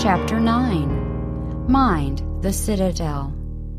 Chapter 9. Mind, the Citadel.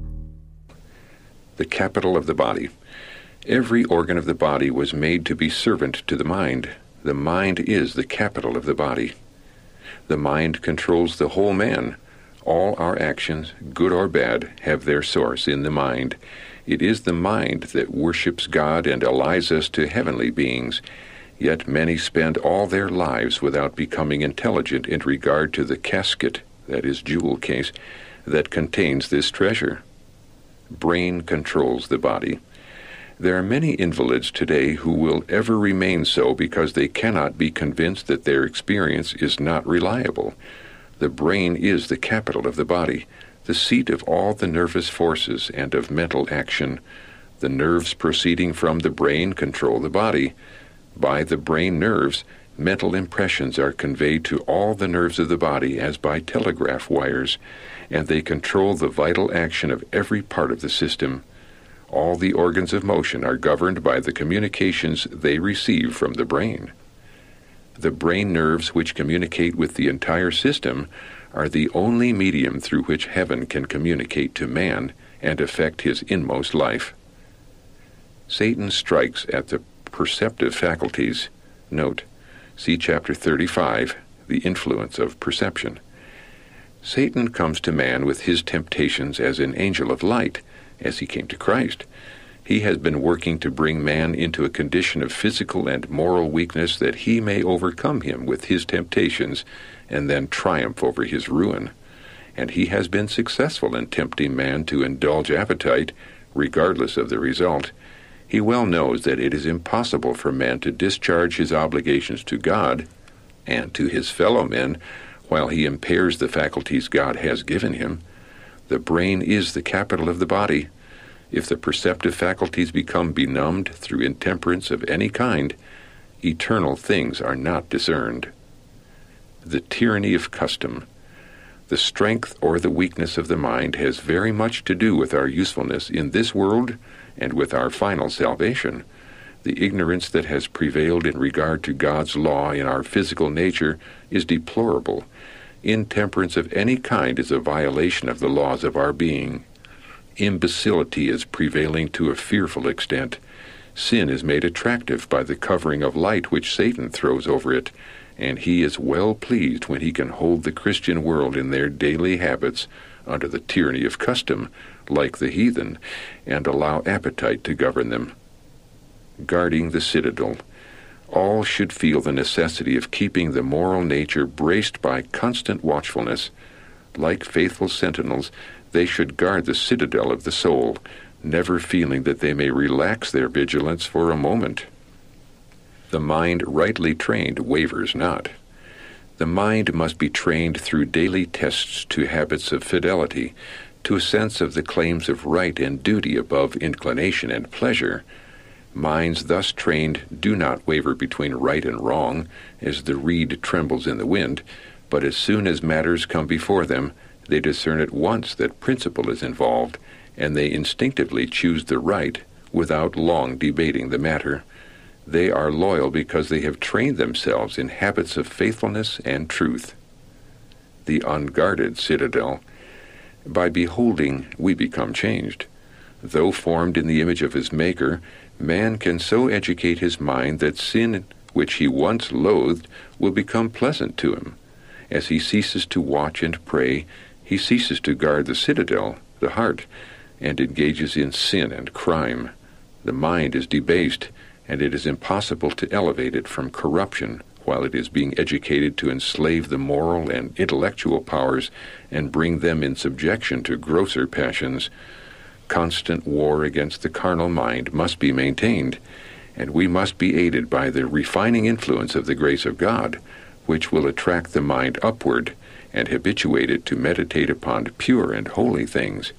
The capital of the body. Every organ of the body was made to be servant to the mind. The mind is the capital of the body. The mind controls the whole man. All our actions, good or bad, have their source in the mind. It is the mind that worships God and allies us to heavenly beings. Yet many spend all their lives without becoming intelligent in regard to the casket, that is, jewel case, that contains this treasure. Brain controls the body. There are many invalids today who will ever remain so because they cannot be convinced that their experience is not reliable. The brain is the capital of the body, the seat of all the nervous forces and of mental action. The nerves proceeding from the brain control the body. By the brain nerves, mental impressions are conveyed to all the nerves of the body as by telegraph wires, and they control the vital action of every part of the system. All the organs of motion are governed by the communications they receive from the brain. The brain nerves, which communicate with the entire system, are the only medium through which heaven can communicate to man and affect his inmost life. Satan strikes at the perceptive faculties. Note, see chapter 35, The Influence of Perception. Satan comes to man with his temptations as an angel of light, as he came to Christ. He has been working to bring man into a condition of physical and moral weakness that he may overcome him with his temptations and then triumph over his ruin. And he has been successful in tempting man to indulge appetite, regardless of the result. He well knows that it is impossible for man to discharge his obligations to God and to his fellow men while he impairs the faculties God has given him. The brain is the capital of the body. If the perceptive faculties become benumbed through intemperance of any kind, eternal things are not discerned. The tyranny of custom. The strength or the weakness of the mind has very much to do with our usefulness in this world and with our final salvation. The ignorance that has prevailed in regard to God's law in our physical nature is deplorable. Intemperance of any kind is a violation of the laws of our being. Imbecility is prevailing to a fearful extent. Sin is made attractive by the covering of light which Satan throws over it, and he is well pleased when he can hold the Christian world in their daily habits under the tyranny of custom, like the heathen, and allow appetite to govern them. Guarding the citadel. All should feel the necessity of keeping the moral nature braced by constant watchfulness. Like faithful sentinels, they should guard the citadel of the soul, never feeling that they may relax their vigilance for a moment. The mind rightly trained wavers not. The mind must be trained through daily tests to habits of fidelity, to a sense of the claims of right and duty above inclination and pleasure. Minds thus trained do not waver between right and wrong, as the reed trembles in the wind, but as soon as matters come before them, they discern at once that principle is involved, and they instinctively choose the right without long debating the matter. They are loyal because they have trained themselves in habits of faithfulness and truth. The unguarded citadel. By beholding, we become changed. Though formed in the image of his Maker, man can so educate his mind that sin which he once loathed will become pleasant to him. As he ceases to watch and pray, he ceases to guard the citadel, the heart, and engages in sin and crime. The mind is debased, and it is impossible to elevate it from corruption while it is being educated to enslave the moral and intellectual powers and bring them in subjection to grosser passions. Constant war against the carnal mind must be maintained, and we must be aided by the refining influence of the grace of God, which will attract the mind upward and habituate it to meditate upon pure and holy things.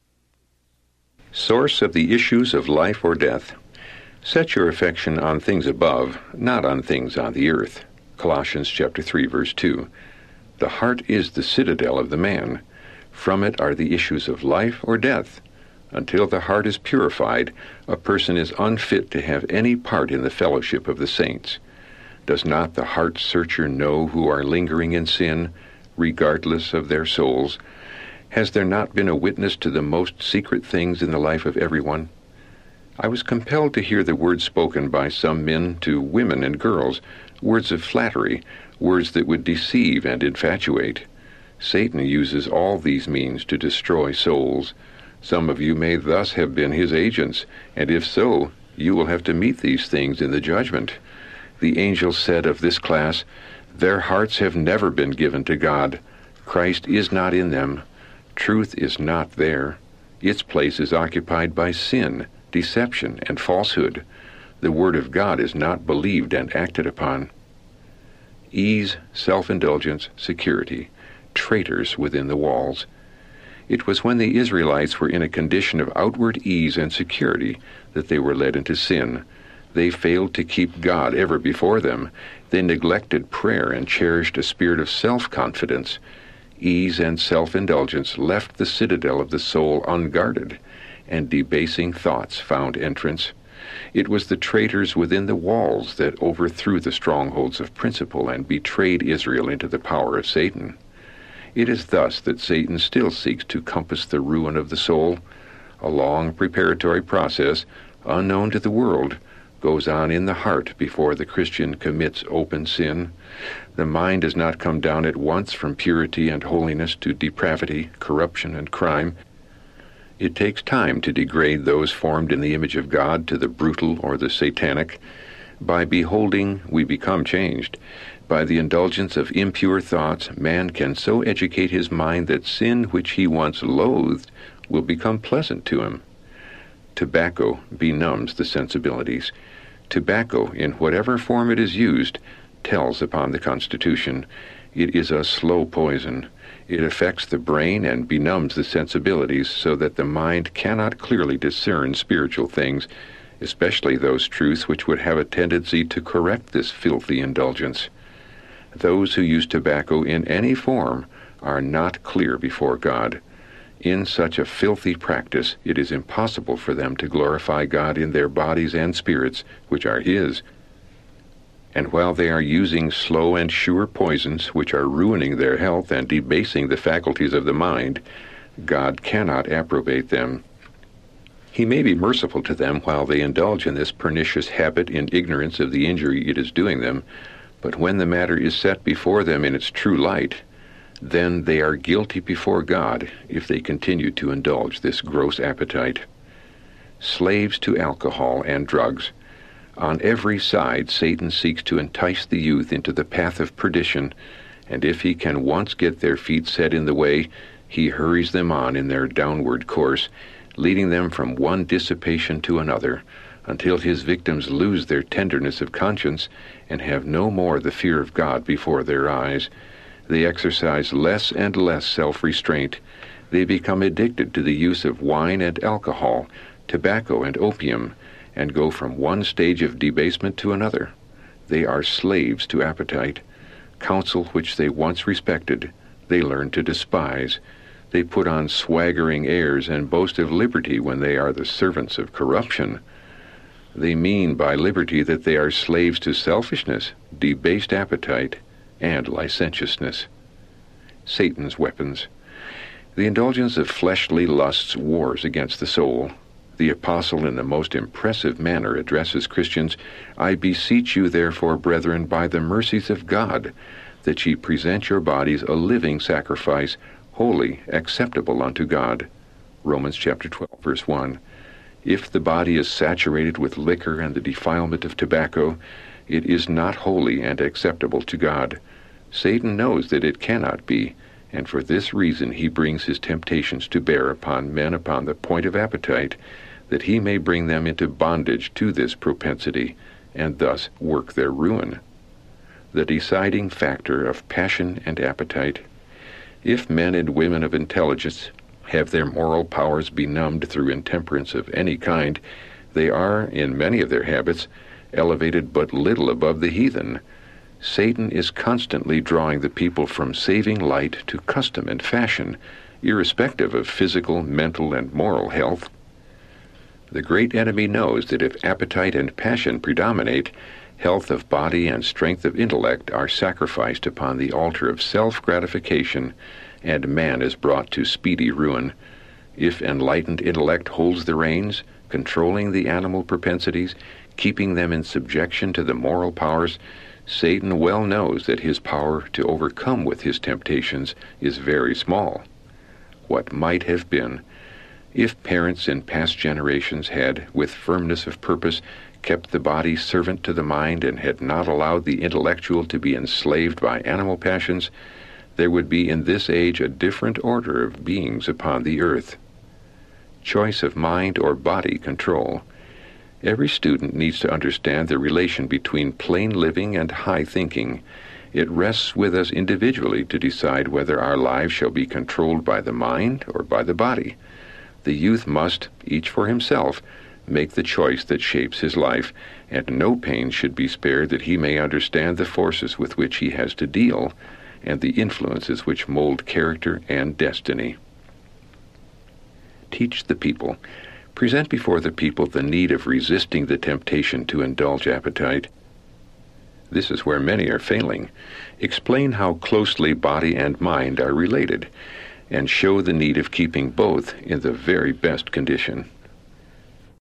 Source of the issues of life or death. Set your affection on things above, not on things on the earth. Colossians chapter 3, verse 2. The heart is the citadel of the man. From it are the issues of life or death. Until the heart is purified, a person is unfit to have any part in the fellowship of the saints. Does not the heart searcher know who are lingering in sin? regardless of their souls? Has there not been a witness to the most secret things in the life of everyone? I was compelled to hear the words spoken by some men to women and girls, words of flattery, words that would deceive and infatuate. Satan uses all these means to destroy souls. Some of you may thus have been his agents, and if so, you will have to meet these things in the judgment. The angel said of this class, "Their hearts have never been given to God. Christ is not in them. Truth is not there. Its place is occupied by sin, deception, and falsehood. The Word of God is not believed and acted upon." Ease, self-indulgence, security, traitors within the walls. It was when the Israelites were in a condition of outward ease and security that they were led into sin. They failed to keep God ever before them. They neglected prayer and cherished a spirit of self-confidence. Ease and self-indulgence left the citadel of the soul unguarded, and debasing thoughts found entrance. It was the traitors within the walls that overthrew the strongholds of principle and betrayed Israel into the power of Satan. It is thus that Satan still seeks to compass the ruin of the soul. A long preparatory process, unknown to the world, goes on in the heart before the Christian commits open sin. The mind does not come down at once from purity and holiness to depravity, corruption, and crime. It takes time to degrade those formed in the image of God to the brutal or the satanic. By beholding, we become changed. By the indulgence of impure thoughts, man can so educate his mind that sin which he once loathed will become pleasant to him. Tobacco benumbs the sensibilities. Tobacco, in whatever form it is used, tells upon the constitution. It is a slow poison. It affects the brain and benumbs the sensibilities so that the mind cannot clearly discern spiritual things, especially those truths which would have a tendency to correct this filthy indulgence. Those who use tobacco in any form are not clear before God. In such a filthy practice, it is impossible for them to glorify God in their bodies and spirits, which are His. And while they are using slow and sure poisons which are ruining their health and debasing the faculties of the mind, God cannot approbate them. He may be merciful to them while they indulge in this pernicious habit in ignorance of the injury it is doing them, but when the matter is set before them in its true light, then they are guilty before God if they continue to indulge this gross appetite. Slaves to alcohol and drugs. On every side, Satan seeks to entice the youth into the path of perdition, and if he can once get their feet set in the way, he hurries them on in their downward course, leading them from one dissipation to another, until his victims lose their tenderness of conscience and have no more the fear of God before their eyes. They exercise less and less self-restraint. They become addicted to the use of wine and alcohol, tobacco and opium, and go from one stage of debasement to another. They are slaves to appetite. Counsel which they once respected, they learn to despise. They put on swaggering airs and boast of liberty when they are the servants of corruption. They mean by liberty that they are slaves to selfishness, debased appetite, and licentiousness. Satan's weapons. The indulgence of fleshly lusts wars against the soul. The apostle in the most impressive manner addresses Christians, "I beseech you therefore, brethren, by the mercies of God, that ye present your bodies a living sacrifice, holy, acceptable unto God." Romans chapter 12, verse 1. If the body is saturated with liquor and the defilement of tobacco, it is not holy and acceptable to God. Satan knows that it cannot be, and for this reason he brings his temptations to bear upon men upon the point of appetite, that he may bring them into bondage to this propensity, and thus work their ruin. The deciding factor of passion and appetite. If men and women of intelligence have their moral powers benumbed through intemperance of any kind, they are, in many of their habits, elevated but little above the heathen. Satan is constantly drawing the people from saving light to custom and fashion, irrespective of physical, mental, and moral health. The great enemy knows that if appetite and passion predominate, Health of body and strength of intellect are sacrificed upon the altar of self-gratification, and man is brought to speedy ruin. If enlightened intellect holds the reins, controlling the animal propensities, keeping them in subjection to the moral powers, Satan well knows that his power to overcome with his temptations is very small. What might have been, if parents in past generations had, with firmness of purpose, kept the body servant to the mind and had not allowed the intellectual to be enslaved by animal passions, there would be in this age a different order of beings upon the earth. Choice of mind or body control. Every student needs to understand the relation between plain living and high thinking. It rests with us individually to decide whether our lives shall be controlled by the mind or by the body. The youth must, each for himself, make the choice that shapes his life, and no pains should be spared that he may understand the forces with which he has to deal, and the influences which mold character and destiny. Teach the people. Present before the people the need of resisting the temptation to indulge appetite. This is where many are failing. Explain how closely body and mind are related, and show the need of keeping both in the very best condition.